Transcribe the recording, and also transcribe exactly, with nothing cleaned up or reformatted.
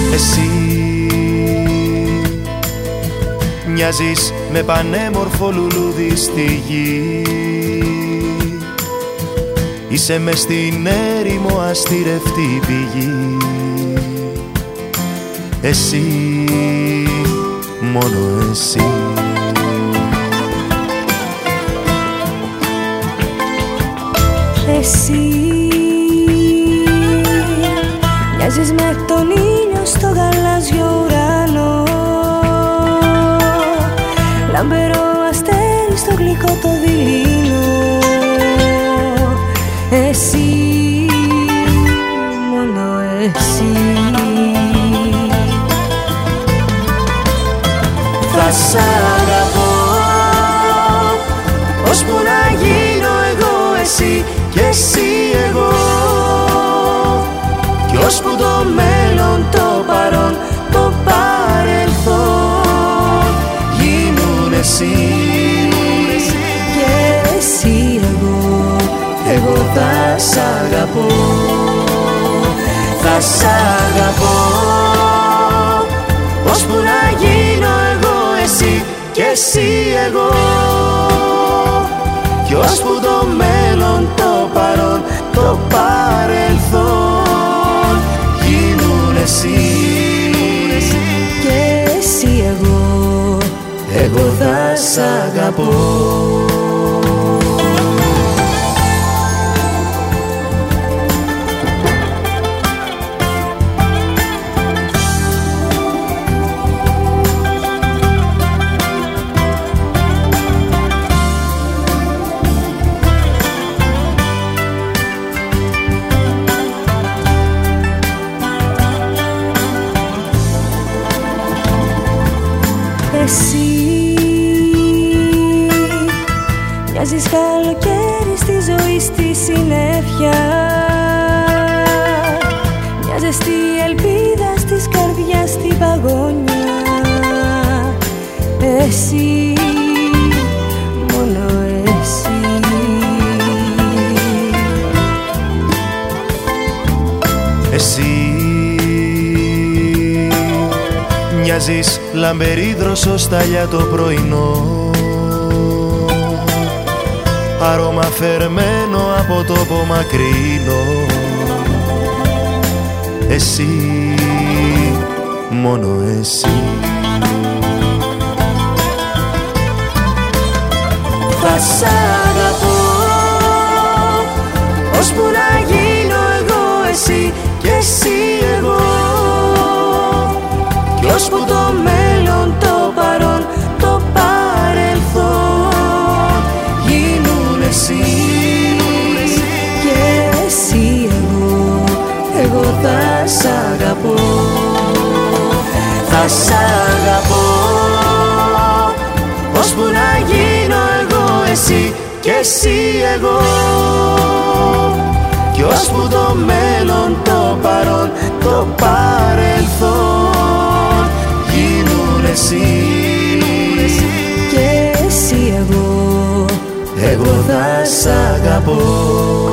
Εσύ μοιάζεις με πανέμορφο λουλούδι στη γη. Είσαι μες στην έρημο αστηρευτή πηγή. Εσύ, μόνο εσύ. Εσύ μοιάζεις με τον ήλιο στο γαλάζιο ουρανό, λαμπερό αστέρι στο γλυκό το δειλινό. Εσύ, μόνο εσύ. Θα σ' αγαπώ ώσπου να γίνω εγώ εσύ και εσύ εγώ, κι ώσπου το μέλλον, το παρόν, το παρελθόν γίνουν εσύ και εσύ εγώ. Εγώ θα σ' αγαπώ, θα σ' αγαπώ ώσπου να γίνω εγώ εσύ και εσύ εγώ, κι ώσπου το μέλλον, το παρόν, το παρελθόν γίνουν εσύ και εσύ εγώ. Εγώ θα σ' αγαπώ. Εσύ μοιάζεις καλοκαίρι στη ζωή, στη συννεφιά, μια ζεστή ελπίδα στις καρδιάς, στην παγωνιά. Εσύ, μόνο εσύ. Εσύ μοιάζεις λαμπερή δροσοσταλιά το πρωινό, άρωμα φερμένο από τόπο μακρινό. Εσύ, μόνο εσύ. Θα σ' αγαπώ ώσπου να γίνω εγώ εσύ και εσύ εγώ, κι ώσπου το μέλλον, το παρόν, το παρελθόν γίνουν εσύ και εσύ εγώ. Εγώ θα σ' αγαπώ, θα σ' αγαπώ ώσπου να γίνω εγώ εσύ και εσύ εγώ, κι ώσπου το μέλλον, το παρόν, το παρελθόν γίνουν εσύ και εσύ εγώ. Εγώ θα σ' αγαπώ.